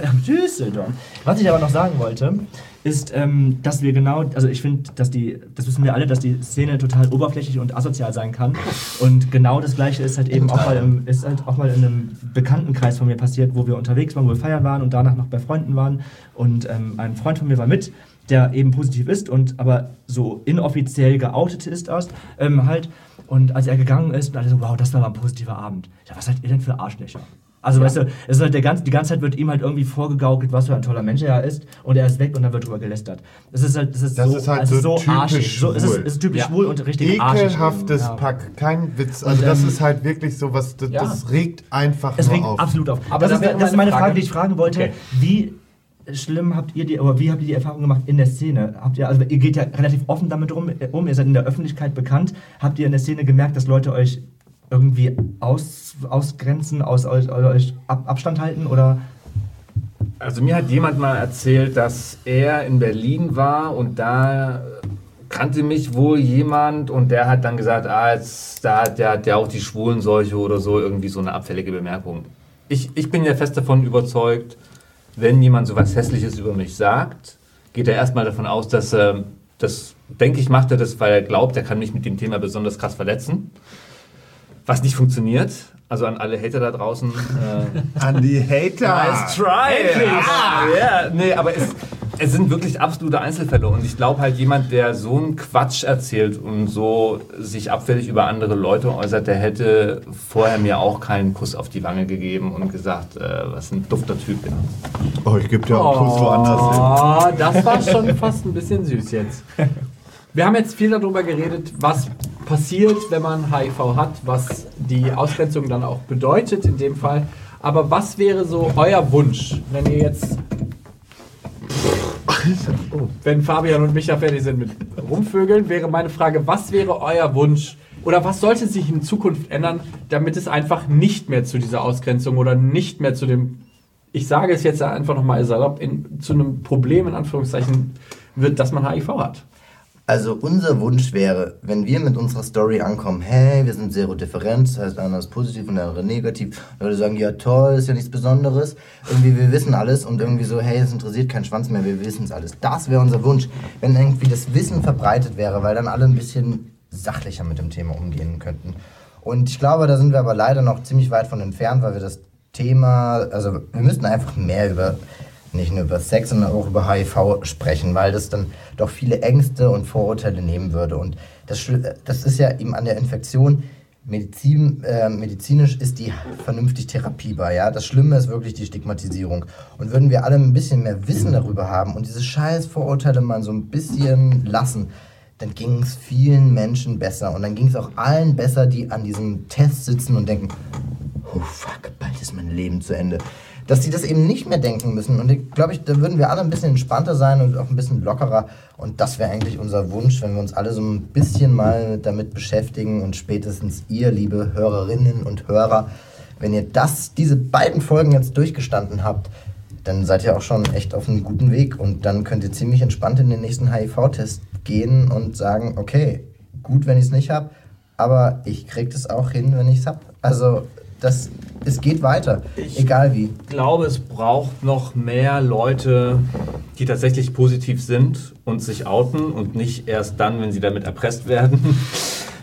Speaker 7: sagen wollte, ist, dass wir genau, also ich finde, das wissen wir alle, dass die Szene total oberflächlich und asozial sein kann. Und genau das Gleiche ist halt eben auch mal in einem Bekanntenkreis von mir passiert, wo wir unterwegs waren, wo wir feiern waren und danach noch bei Freunden waren. Und ein Freund von mir war mit, der eben positiv ist und aber so inoffiziell geoutet ist halt. Und als er gegangen ist, dachte ich so, wow, das war mal ein positiver Abend. Ja, was seid ihr denn für Arschlöcher? Also weißt du, es ist halt die ganze Zeit wird ihm halt irgendwie vorgegaukelt, was für ein toller Mensch er ist und er ist weg und dann wird drüber gelästert. Das ist so arschig. So, es ist typisch schwul und richtig arschig.
Speaker 6: Ekelhaftes Pack, kein Witz. Also das ist halt wirklich so was, das regt einfach
Speaker 7: es
Speaker 6: nur
Speaker 7: regt
Speaker 6: auf.
Speaker 7: absolut auf. Aber das ist meine Frage, die ich fragen wollte. Okay. Wie schlimm habt ihr wie habt ihr die Erfahrung gemacht in der Szene? Ihr geht ja relativ offen damit um, ihr seid in der Öffentlichkeit bekannt. Habt ihr in der Szene gemerkt, dass Leute euch irgendwie ausgrenzen, euch Abstand halten oder?
Speaker 4: Also mir hat jemand mal erzählt, dass er in Berlin war und da kannte mich wohl jemand und der hat dann gesagt, der hat ja auch die Schwulenseuche oder so, irgendwie so eine abfällige Bemerkung. Ich bin ja fest davon überzeugt, wenn jemand so was Hässliches über mich sagt, geht er erstmal davon aus, dass denke ich, macht er das, weil er glaubt, er kann mich mit dem Thema besonders krass verletzen. Was nicht funktioniert. Also an alle Hater da draußen.
Speaker 6: An die Hater!
Speaker 4: Nice try! Aber es sind wirklich absolute Einzelfälle. Und ich glaube halt, jemand, der so einen Quatsch erzählt und so sich abfällig über andere Leute äußert, der hätte vorher mir auch keinen Kuss auf die Wange gegeben und gesagt, was ein dufter Typ. Ja.
Speaker 6: Oh, ich gebe dir auch einen Kuss woanders hin.
Speaker 5: Das war schon fast ein bisschen süß jetzt. Wir haben jetzt viel darüber geredet, was passiert, wenn man HIV hat, was die Ausgrenzung dann auch bedeutet in dem Fall. Aber was wäre so euer Wunsch, wenn ihr jetzt... Wenn Fabian und Micha fertig sind mit Rumvögeln, wäre meine Frage, was wäre euer Wunsch oder was sollte sich in Zukunft ändern, damit es einfach nicht mehr zu dieser Ausgrenzung oder nicht mehr zu dem, ich sage es jetzt einfach nochmal salopp, zu einem Problem in Anführungszeichen wird, dass man HIV hat?
Speaker 3: Also unser Wunsch wäre, wenn wir mit unserer Story ankommen, hey, wir sind serodifferent, das heißt einer ist positiv und der andere negativ, und Leute sagen, ja toll, ist ja nichts Besonderes, irgendwie wir wissen alles und irgendwie so, hey, es interessiert keinen Schwanz mehr, wir wissen es alles. Das wäre unser Wunsch, wenn irgendwie das Wissen verbreitet wäre, weil dann alle ein bisschen sachlicher mit dem Thema umgehen könnten. Und ich glaube, da sind wir aber leider noch ziemlich weit von entfernt, weil wir das Thema, also wir müssten einfach mehr nicht nur über Sex, sondern auch über HIV sprechen, weil das dann doch viele Ängste und Vorurteile nehmen würde. Und das ist ja eben an der Infektion, medizinisch ist die vernünftig therapierbar. Ja? Das Schlimme ist wirklich die Stigmatisierung. Und würden wir alle ein bisschen mehr Wissen darüber haben und diese scheiß Vorurteile mal so ein bisschen lassen, dann ging es vielen Menschen besser. Und dann ging es auch allen besser, die an diesem Test sitzen und denken, oh fuck, bald ist mein Leben zu Ende. Dass die das eben nicht mehr denken müssen. Und ich glaube, da würden wir alle ein bisschen entspannter sein und auch ein bisschen lockerer. Und das wäre eigentlich unser Wunsch, wenn wir uns alle so ein bisschen mal damit beschäftigen. Und spätestens ihr, liebe Hörerinnen und Hörer, wenn ihr diese beiden Folgen jetzt durchgestanden habt, dann seid ihr auch schon echt auf einem guten Weg. Und dann könnt ihr ziemlich entspannt in den nächsten HIV-Test gehen und sagen, okay, gut, wenn ich es nicht habe, aber ich krieg das auch hin, wenn ich es habe. Also es geht weiter, egal wie.
Speaker 4: Ich glaube, es braucht noch mehr Leute, die tatsächlich positiv sind und sich outen und nicht erst dann, wenn sie damit erpresst werden.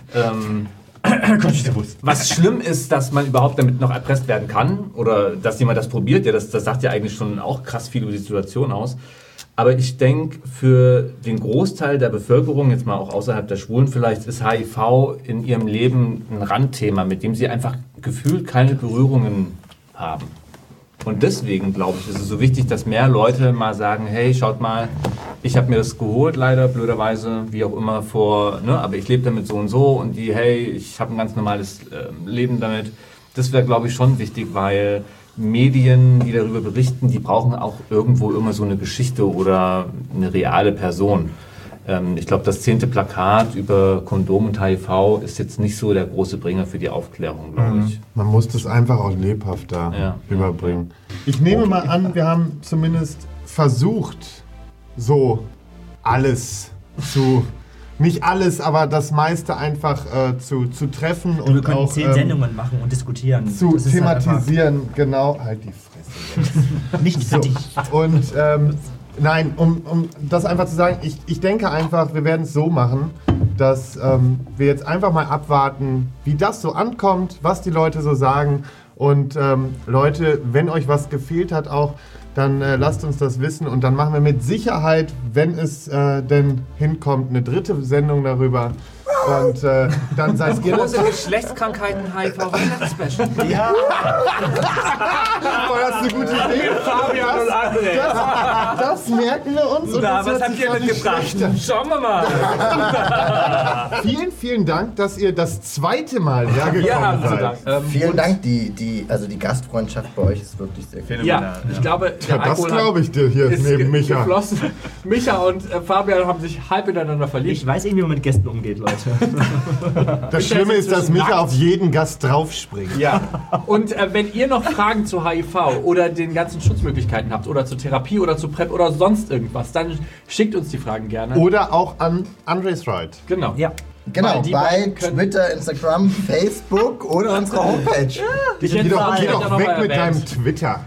Speaker 4: Was schlimm ist, dass man überhaupt damit noch erpresst werden kann oder dass jemand das probiert, ja, das sagt ja eigentlich schon auch krass viel über die Situation aus. Aber ich denke, für den Großteil der Bevölkerung, jetzt mal auch außerhalb der Schwulen vielleicht, ist HIV in ihrem Leben ein Randthema, mit dem sie einfach gefühlt keine Berührungen haben. Und deswegen, glaube ich, ist es so wichtig, dass mehr Leute mal sagen, hey, schaut mal, ich habe mir das geholt, leider, blöderweise, wie auch immer, aber ich lebe damit so und so und ich habe ein ganz normales Leben damit. Das wäre, glaube ich, schon wichtig, weil Medien, die darüber berichten, die brauchen auch irgendwo immer so eine Geschichte oder eine reale Person. Ich glaube, das 10. Plakat über Kondom und HIV ist jetzt nicht so der große Bringer für die Aufklärung, glaube ich.
Speaker 6: Man muss das einfach auch lebhafter überbringen. Ich nehme mal an, wir haben zumindest versucht, so alles nicht alles, aber das meiste einfach zu treffen und
Speaker 7: wir können
Speaker 6: auch
Speaker 7: 10 Sendungen machen und diskutieren.
Speaker 6: zu
Speaker 7: Das ist
Speaker 6: thematisieren. Halt genau, halt die Fresse jetzt.
Speaker 7: Nicht für dich.
Speaker 6: Und nein, um das einfach zu sagen, ich denke einfach, wir werden es so machen, dass wir jetzt einfach mal abwarten, wie das so ankommt, was die Leute so sagen. Und Leute, wenn euch was gefehlt hat auch, dann lasst uns das wissen und dann machen wir mit Sicherheit, wenn es denn hinkommt, eine 3. Sendung darüber. Und dann seid ihr
Speaker 4: Große Geschlechtskrankheiten HIV-Special.
Speaker 7: Ja.
Speaker 6: Boah, das ist eine gute Idee.
Speaker 4: Fabian und André.
Speaker 6: Das merken wir uns. Und
Speaker 4: Na,
Speaker 6: das
Speaker 4: was
Speaker 6: hört
Speaker 4: habt
Speaker 6: sich
Speaker 4: ihr
Speaker 6: auch nicht
Speaker 4: mitgebracht?
Speaker 6: schlecht an.
Speaker 4: Schauen wir mal.
Speaker 6: Vielen, vielen Dank, dass ihr das 2. Mal hergekommen seid.
Speaker 3: Vielen Dank, die Gastfreundschaft bei euch ist wirklich sehr gut.
Speaker 5: Ja, ich glaube, der
Speaker 6: Das
Speaker 5: Alkohol
Speaker 6: glaube ich dir hier
Speaker 5: ist
Speaker 6: neben Micha.
Speaker 5: geflossen. Micha und Fabian haben sich halb ineinander verliebt.
Speaker 7: Ich weiß irgendwie, wie man mit Gästen umgeht, Leute.
Speaker 6: Das Schlimme ist, dass Micha auf jeden Gast draufspringt.
Speaker 5: Ja, und wenn ihr noch Fragen zu HIV oder den ganzen Schutzmöglichkeiten habt oder zur Therapie oder zu PrEP oder sonst irgendwas, dann schickt uns die Fragen gerne.
Speaker 6: Oder auch an Andres Ride.
Speaker 5: Genau.
Speaker 7: Ja.
Speaker 3: Genau,
Speaker 5: Weil die
Speaker 3: bei
Speaker 5: beiden können-
Speaker 3: Twitter, Instagram, Facebook oder unserer Homepage.
Speaker 7: Die sind
Speaker 6: Geh doch
Speaker 7: überall.
Speaker 6: weg mit deinem Twitter.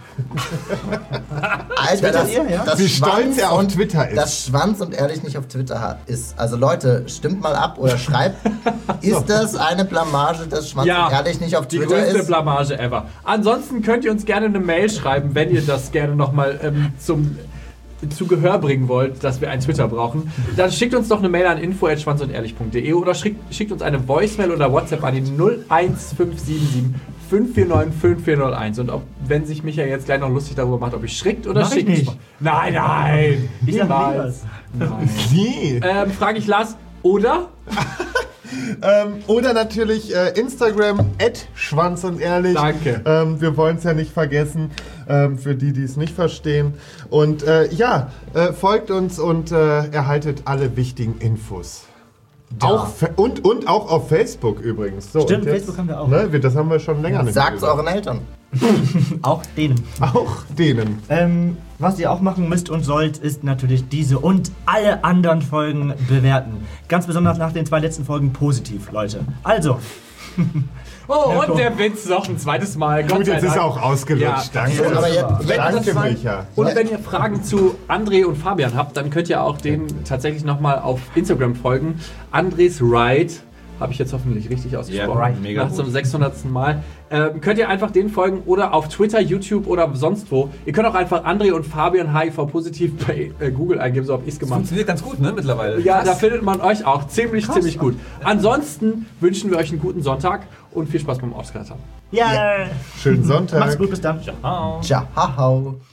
Speaker 3: Alter, das
Speaker 6: Wie stolz er auf
Speaker 3: und-
Speaker 6: Twitter ist.
Speaker 3: Das Schwanz und ehrlich nicht auf Twitter ist. Also Leute, stimmt mal ab oder schreibt, ist das eine Blamage, dass Schwanz
Speaker 5: Ja,
Speaker 3: und ehrlich nicht auf
Speaker 5: die
Speaker 3: Twitter
Speaker 5: größte
Speaker 3: ist?
Speaker 5: Blamage ever. Ansonsten könnt ihr uns gerne eine Mail schreiben, wenn ihr das gerne nochmal zu Gehör bringen wollt, dass wir einen Twitter brauchen. Dann schickt uns doch eine Mail an info@schwanzundehrlich.de oder schickt uns eine Voicemail oder WhatsApp an die 01577 549 5401. Und wenn sich Micha jetzt gleich noch lustig darüber macht, ob ich schickt oder
Speaker 7: Mach ich
Speaker 5: schickt.
Speaker 7: nicht.
Speaker 5: Nein!
Speaker 7: Ich sag
Speaker 5: Niemals.
Speaker 6: Wie?
Speaker 5: Frage ich Lars, oder?
Speaker 6: Oder natürlich Instagram @schwanzundehrlich.
Speaker 5: Danke.
Speaker 6: Wir wollen es ja nicht vergessen, für die, die es nicht verstehen. Und folgt uns und erhaltet alle wichtigen Infos. Auch und auch auf Facebook übrigens. So,
Speaker 7: Stimmt,
Speaker 6: und jetzt,
Speaker 7: Facebook haben wir auch.
Speaker 6: Ne, das haben wir schon länger nicht
Speaker 3: Sagt's
Speaker 6: gesagt.
Speaker 3: euren Eltern.
Speaker 7: Auch denen.
Speaker 6: Auch denen.
Speaker 7: Was ihr auch machen müsst und sollt, ist natürlich diese und alle anderen Folgen bewerten. Ganz besonders nach den 2 letzten Folgen positiv, Leute. Also,
Speaker 5: Oh, und der Witz noch ein zweites Mal. Gott
Speaker 6: Gut,
Speaker 5: sei
Speaker 6: jetzt ist
Speaker 5: Dank.
Speaker 6: er auch ausgelutscht.
Speaker 5: Ja.
Speaker 6: Danke.
Speaker 3: Aber jetzt,
Speaker 6: Danke, Micha.
Speaker 5: Und wenn ihr Fragen zu André und Fabian habt, dann könnt ihr auch denen tatsächlich nochmal auf Instagram folgen. Andres Ride, habe ich jetzt hoffentlich richtig ausgesprochen,
Speaker 4: Ja, mega
Speaker 5: nach
Speaker 4: gut.
Speaker 5: zum 600. Mal. Könnt ihr einfach denen folgen oder auf Twitter, YouTube oder sonst wo. Ihr könnt auch einfach André und Fabian HIV-positiv bei Google eingeben, so habe ich es gemacht.
Speaker 4: Funktioniert ganz gut, ne, mittlerweile.
Speaker 5: Ja,
Speaker 4: Krass.
Speaker 5: da findet man euch auch ziemlich gut. Ansonsten wünschen wir euch einen guten Sonntag und viel Spaß beim Ausklattern.
Speaker 7: ja,
Speaker 6: Schönen Sonntag.
Speaker 7: macht's gut, bis dann.
Speaker 3: Ciao.